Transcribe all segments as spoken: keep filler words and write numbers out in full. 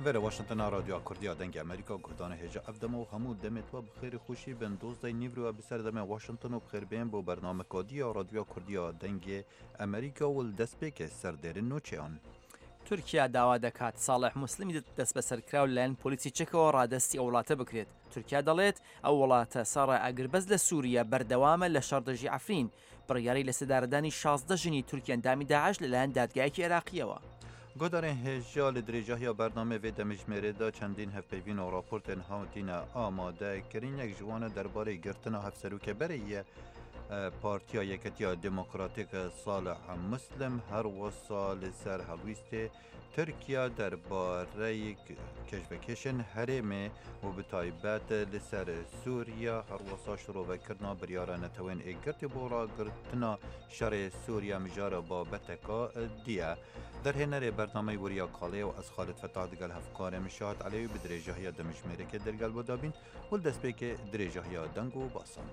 وره واشنطن رادیو کردیا دنگ امریکا گردان هجا افدم و همو دمت و بخیر خوشی بن دوزده نیورو بسر دم واشنطن و بخیر بین بو برنامه کادیا رادیو کردیا دنگ امریکا و دست پیک سردر نوچه آن تورکیا داوا دەکات ساڵح موسڵمی دەست بەسەرکراو لەلایەن پۆلیسی چەکەوە ڕادەستی ئەو وڵاتە بکرێت. تورکیا دەڵێت ئەو وڵاتە سەڕای ئاگربەز لە سووریا بەردەوامە لە شەڕدەژی عەفرین بڕیاری لە سەدارەدانی شازدە ژنی تورکیا ئەندامی داعش لەلایەن دادگایەکی عێراقیەوە. گۆدارên هێژا li dirêjahiya bername vê demijmêrê da çendîn hevpeyvîn û raportên hatîne amadekirin yek ji wan e derbarê girtina hevserûkeberê ye Partiya Yeketiya Demokratîk Salih Muslim her wisa li ser helwîstê Tirkiya derbareyê keşvekeşên herêmê û bi taybet li ser Sûriya her wisa şirovekirina biryara netewên êgirtê bo ragirtina şerê Sûriya mijara babeteka diye. Derhênerê bernameyê weriya kalê û ez Xalid Fetah digel hevkarê Mişahat Elewî bi dirêjahiya demijmêrekê dergel vedabîn û li destpêkê dirêjahiya deng û basan.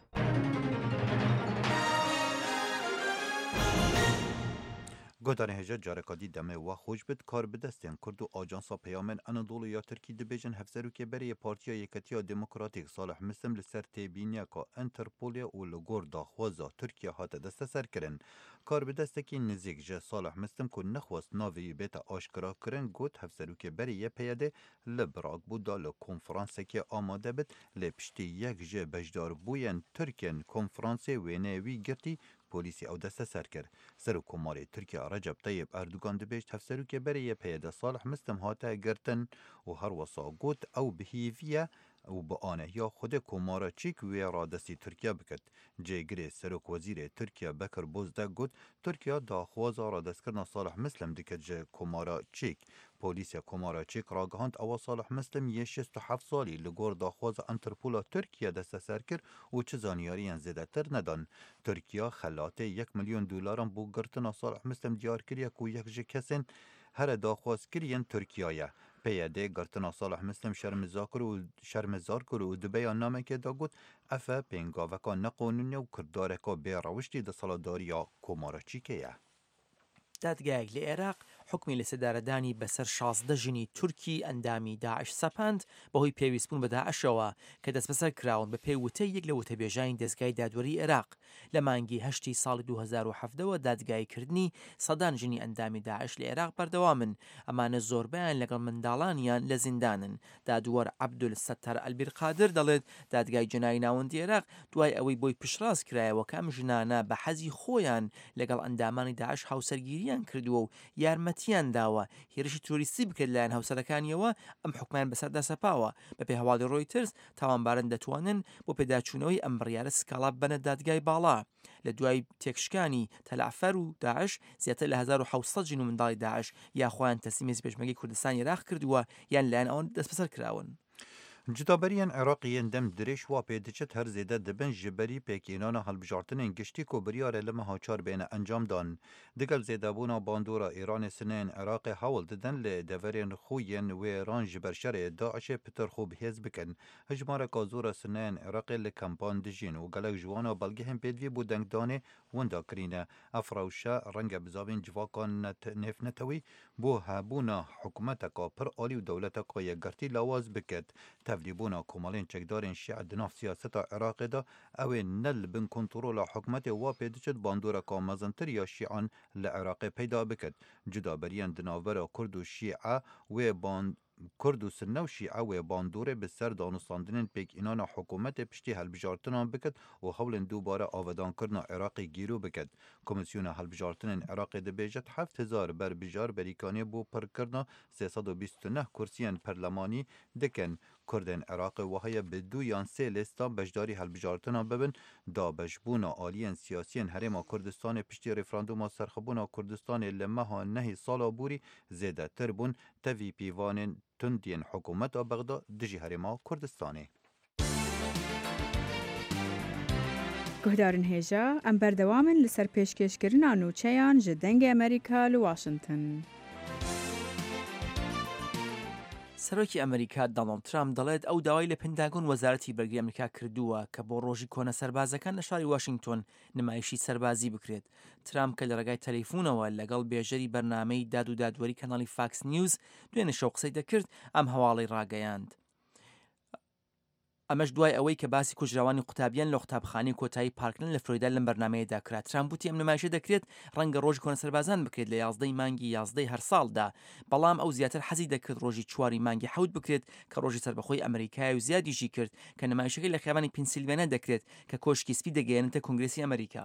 گۆدارên هێژە carekadî demê we xweş bid kar bi destên Kurd û Ajansa Peyamên Anadoluya Tirkî dibêjin hevserûkeberiyê Partiya Yeketiya Demokratîk Salih Muslim li ser têbîniyeka Interpolê û li gor daxwaza Tirkiye hate desteserkirin. Kar bi destekî nizîk ji Salih Muslim ku nexwest navê wî bête aşkira kirin got hevserûkeberiyê P Y D li Biraqbû da li konferansekê amade bit lê piştî yek ji bejdarbûyên Tirkiyên konferansê wêneyê wî girtî پۆلیسی ئەو دەستە سەرکرد. سەرۆکۆماری تورکیا ڕەجەب تەیب ئەردوگان دەبێت هەفسەرۆکێبەرێ پێدە ساڵح مستم هاتە گرتن و هەروەسا گوت ئەو بهیڤیە و بە ئانەهیا خودێ کۆمارە چیک وێ ڕادەستی تورکیا بکرد. جێگرێ سەرۆک وەزیرێ تورکیا بەکر بۆزدە گوت تورکیا داخوازا ڕادەستکردنا ساڵح مسلم دکرد ji کۆمارە چیک. پۆلیسیا کۆمارە چیک ڕاگەهاند ئەوە ساڵح مسلم یە شەست و حەڤ ساڵی li gor daxwaza Interpola Tirkiye desteser kir û çi zanyariyên zêdetir nedan. Tirkiya xelatê yek milyon dolaran bû girtina Salih Muslim diyar kiriye ku yek ji kesên here daxwazkiriyên Tirkiyayê. P Y D girtina Salih Muslim şermezar kir û di beyan namekê de got ev pêngaveka neqonûnî û kirdareka bêrewiştî di saladariya kômara çîkê ye. دادگایەک لە عێراق حکمی لە سەدارەدانی بەسەر شازدە ژنی تورکی ئەندامی داعش سەپاند بەهۆی پێویستبوون بە داعشەوە کە دەست بەسەر کراون بە پێی وتەی یەک لە وتەبێژانی دەستگای دادوەری عێراق لە مانگی هەشتی ساڵی دوو هەزار و هەڤدەوە دادگایکردنی سەدان ژنی ئەندامی داعش لە عێراق بەردەوامن. ئەمانە زۆربیان لەگەڵ منداڵانیان لە زیندانن. دادوەر عەبدولستار ئەلبیرقادر دەڵێت دادگای جنایی ناوەندی عێراق دوای ئەوەی بۆی پشتڕاست کرایەوە کە ئەم ژنانە بە حەزی خۆیان لەگەڵ ئەندامانی داعش هاوسەرگیری کردووە و یارمەتیان داوە هێرشی توریستی بکرد لایەن هاوسەرەکانیەوە ئەم حکومان بەسەردا سەپاوە. بە پێی هەواڵی ڕۆیترز تاوانبارن دەتوانن بۆ پێداچوونەوەی ئەم بڕیارە سکاڵا بنە دادگای باڵا. لە دوای تێکشکانی تەلعفەر و داعش زیاتر لە هەزار و حەوت سەد ژن و منداڵی داعش یاخۆیان تەسلیمی پێشمەرگەی کوردستان عێراق کردووە یان لایەن ئەوان دەست بەسەر کراون. Citaberiyên Iraqiyên dem dirêj wa pêdiçit her zêde dibin ji berî pêkînana hilbijartinên giştî ku biryare li meha çar bêne encam dan. Digel zêdebûna bandora Îranê sineyên Iraqê hewl didin lê deverên xûyên wêran ji ber şerê Daişê pitir xwe bihêz bikin. Hejmareka zora sineyên Iraqê li Kempan dijîn û gelek ji wan belgehên pêdivî bû dengdanê winda kirîne. Ev rewşe renge bizavên civakan nêfnetewî bû hebûna hikûmeteka pir alî û dewleteka yekgertî lawaz bikir. Tevlîbûna komalên çekdarên şîa di nav siyaseta Iraqê da ew ê ne li bin kontrola hikûmetê wa pêdiçit bandoreka mezintir ya şîan li Iraqê peyda bikir. Cudaberiyên di navbera Kurd û Şîa wê band Kurd û Sinne û Şîa wê bandorê bi ser danûstandinên pêkînana hikûmetê piştî helbijartinan bikir û hewlên dubare avedankirina Iraqê gîrû bikir. Komîsyona helbijartinên Iraqê dibêjit heft hezar berbijar berîkanî bû pirkirina sê sed û bîst û neh kursiyên perlemanî dikin. Kurdên Iraqê waheye bi du yan sê lêsta beşdarî helbijartina bibin, dabeşbûna aliyên siyasiyên Herêma Kurdistanê piştî referanduma serxwebûna Kurdistanê li meha nehê sala borî zêdetir bûn tevî pîvanên tundiyên hikûmeta Bexda dijî Herêma Kurdistanê. Guhdarên hêja em berdewamin li ser pêşkêşkirina nûçeyan ji dengê Amerîka li Washington. سەرۆکی ئەمریکا دۆناڵد ترامپ دەڵێت ئەو داوای لە پێنتاگۆن وەزارەتی بەرگری ئەمریکا کردووە کە بۆ ڕۆژی کۆنە سەربازەکان لە شاری واشنگتۆن نمایشی سەربازی بکرێت. ترامپ کە لە ڕێگای تەلەیفۆنەوە لەگەڵ بێژەری بەرنامەی داد و دادوەری کەناڵی فاکس نیوز دوێنێ شەو قسەی دەکرد ئەم هەواڵەی ڕاگەیاند. ئەمەش دوای ئەوەی کە باسی کوژراوانی قوتابیان لە قوتابخانەی کۆتایی پارکلند لە فلۆریدا لەم بەرنامەیەدا کرا. ترامپ وتی ئەم نمایشە دەکرێت ڕەنگە ڕۆژی کۆنە سەربازان بکرێت لە یازدەی مانگی یازدەی هەر ساڵدا، بەڵام ئەو زیاتر حەزی دەکرد ڕۆژی چواری مانگی حەوت بکرێت کە ڕۆژی سەربەخۆی ئەمریکای و زیادیشی کرد کە نمایشەکەی لە خیابانی پینسیلڤانیا دەکرێت کە کۆشکی سپی دەگەیەنێتە کنگرێسی ئەمریکا.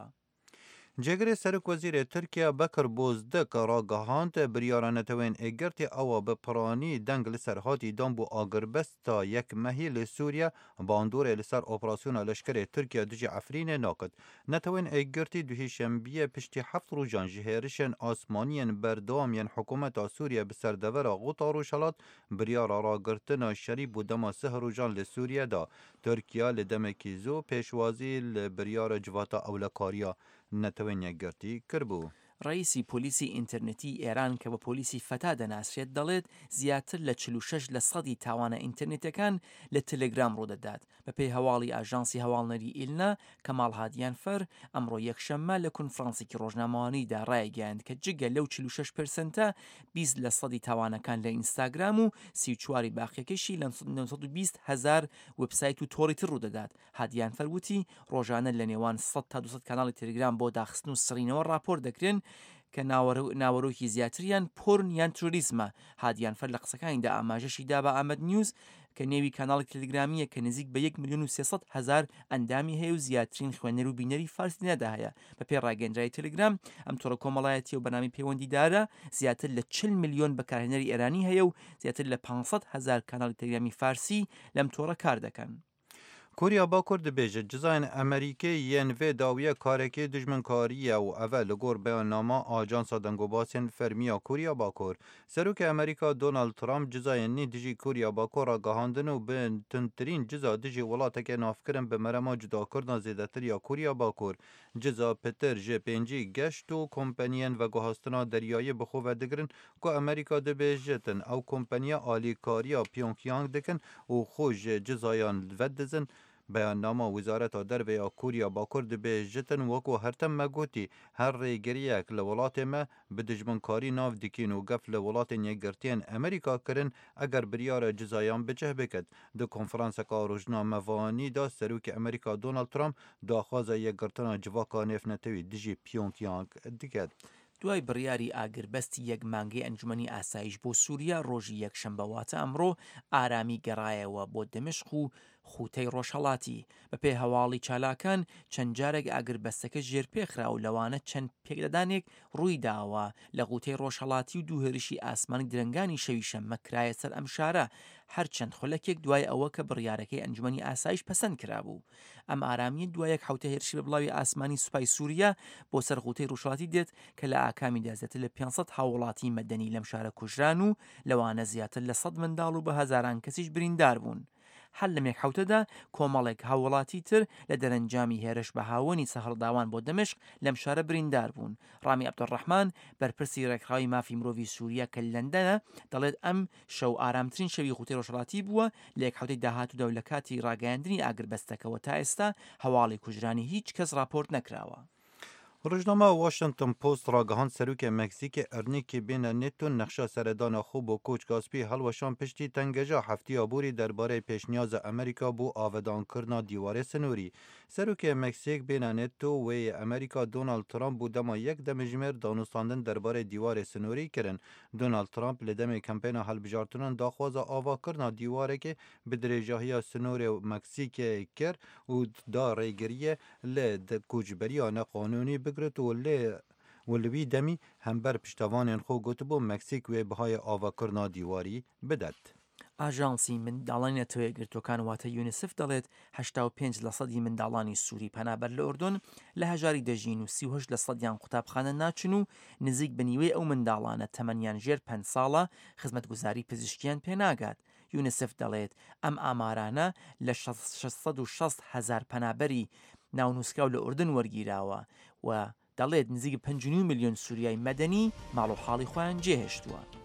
جێگرێ سەرۆک وەزیرê Tirkiya Bekir Bozdek ragihand biryarînetewên êgirtê awa bi piranî deng li ser hatî dan bû agirbesta yekmehî li Sûriya bandorê li ser operasyona leşkerê Tirkiya dijî Efrînê nakit. Netewên êgirtî duhî şembiyê piştî heft rojan ji hêrişên asmaniyên berdewam yên hikûmeta Sûriye bi ser devera Ghouta Rojhilat biryara ragirtina şerî bû dema sih rojan li Sûriye da. Tirkiya li demekî zû pêşwazî li biryara civata ewlekariya netewên yekgirtî kirbû. ڕئیسی پۆلیسی ئینتەرنێتی ئێران کە بە پۆلیسی فەتا دەناسرێت دەڵێت زیاتر لە چل و شەش لە سەدی تاوانە ئینتەرنێتەکان لە تەلەگرام ڕوودەدات. بەپێی هەواڵی ئاژانسی هەواڵنەری ئیلنا کەماڵ هادیان فەر ئەمڕۆ یەکشەممە لە کونفرانسێکی ڕۆژنامەوانیدا ڕایگەیاند کە جگە لەو چل و شەش پەرسەنتە بیست لە سەدی تاوانەکان لە ئینستاگرام و سی و چواری باقیەکەشی لە نۆ بیست هەزار وبسایت و تۆڕی تر ڕوودەدات. هادیان فەر وتی ڕۆژانە لە نێوان سەد تا دووسەد کاناڵی تەلەگرام بۆ داخستن و سڕینەوە راپۆر دەکرێن کە ناوەرۆکی زیاتریان پۆرن یان توریزمە. هادیان فەر لە قسەکانیدا ئاماژەشی دا بە ئامەد نیوز کە نێوی کاناڵی تەلەگرامیە کە نزیک بە یەک ملیۆن و سێسەد هەزار ئەندامی هەیە و زیاترین خوێنەر و بینەری فارسی نەدا هەیە. بەپێی ڕاگەندرای تەلەگرام ئەم تۆڕە کۆمەڵایەتی و بەنامی پەیوەندیدارە زیاتر لە چل ملیۆن بەکارهێنەری ئێرانی هەیە و زیاتر لە پانسەد هەزار کاناڵی تەلەگرامی فارسی لەم تۆڕە کار دەکەن. Koriya Bakur dibêje cizayên Amerîkê yên vê dawiya karekê dijminkariye û ev li gor beyannama Ajansa Dengobasên Fermiya Koriya Bakur. Serokê Amerîka Donald Trump cizayên nî dijî Koriya Bakur ragihandin û bi tundtirîn ciza dijî welatekê navkirin bi merema cudakirina zêdetiriya Koriya Bakur. Ciza pitir ji pêncî geşt û kompaniyên veguhastina deryayê bi xwe vedigirin ku Amerîka dibêjitin ew kompaniya alîkariya Pyongyang dikin û xwe ji cizayan vedizin. Beyannama Wizareta Derve ya Koriya Bakur dibêjitin wekû hertem me gotî her rêgeriyek li welatê me bi dijminkarî nav dikîn û gef li welatên yekgirtiyên Amerîka kirin eger biryara cizayan bicih biket. Di konferanseka rojnamevanî da Serokê Amerîka Donald Trump daxwaza yekgirtina civaka nêfnetewî dijî Pyongyang diket. دوای بڕیاری ئاگربەستی یەک مانگەی ئەنجومەنی ئاسایش بۆ سووریا ڕۆژی یەکشەمبە واتە ئەمڕۆ ئارامی گەڕایەوە بۆ دمشق و خوتەی ڕۆژهەڵاتی. بەپێی هەواڵی چالاکان چەند جارێک ئاگربەستەکە ژێرپێخرا و لەوانە چەند پێکدادانێک ڕووی داوە لە غوتەی ڕۆژهەڵاتی و دوو هێرشی ئاسمانی درنگانی شەوی شەممە کرایە سەر ئەم شارە هەرچەند خولەکێک دوای ئەوە کە بڕیارەکەی ئەنجومەنی ئاسایش پەسەند کرابوو. ئەم ئارامیە دوایەک حوتە هێرشی بە بڵاوی ئاسمانی سوپای سووریا بۆ سەر غوتەی ڕۆژهەڵاتی دێت کە لە ئاکامیدا زیاتر لە پێنجسەد هاوڵاتی مەدەنی لەم شارە کوژران و لەوانە زیاتر لە سەد منداڵ و بە هەزاران کەسیش بریندار بوون. هەر لەمێک حوتەدا کۆمەڵێک هاوڵاتی تر لە دەرەنجامی هێرش بە هاوەنی سەهەڵداوان بۆ دمشق لەم شارە بریندار بوون. ڕامی عەبدوڕەحمان بەرپرسی ڕێکخراوی مافی مرۆڤی سووریا کە لەندەنە دەڵێت ئەم شەو ئارامترین شەوی غوتەی ڕۆژهەڵاتی بووە لە یەک حوتەی داهاتوودا و لە کاتی ڕاگەیاندنی ئاگربەستەکەەوە تا ئێستا هەواڵی کوژرانی هیچ کەس راپۆرت نەکراوە. Rojnama Washington Post ragihand serokê Meksîkê Ernîkê bêne NATO nexşa seredana xwe bo koç gaspî helweşan piştî tengeja heftiya borî derbarê pêşniyaza Amerîka bû avedankirina dîwarê sinûrî. Serokê Meksîk bêne NATO wê yê Amerîka Donald Trump bû dema yek demijmêr danûstandin derbarê dîwarê sinûrî kirin. Donald Trump li demê kampêna helbijartinan daxwaza avakirina dîwarekê bi dirêjahiya sinûrê Meksîkê kir û da rêgiriye lê koçberiya neqanûnî بگرت و لی ولوی دمی همبر پشتوانین خو گوتبو مکسیک و بهای آواکرنا دیواری بدد. ئاژانسی منداڵانی نەتەوەی یەکگرتوەکان واتە یونیسف دەڵێت هەشتا و پێنج لە سەدی منداڵانی سووری پەنابەر لە ئوردون لە هەژاری دەژین و سی و هەشت لە سەدیان قوتابخانە ناچن و نزیک بنیوەی ئەو منداڵانە تەمەنیان ژێر پەنج ساڵە خزمەتگوزاری پزیشکیان پێناگات. یونیسف دەڵێت ئەم ئامارانە لە شەشسەد و شەست هەزار پەنابەری ناونوسکاو لە ئوردن وەرگیراوە و دەڵێت نزیک پەنج و نیو ملیۆن سووریای مەدەنی ماڵ و حاڵی خۆیان جێهێشتووە.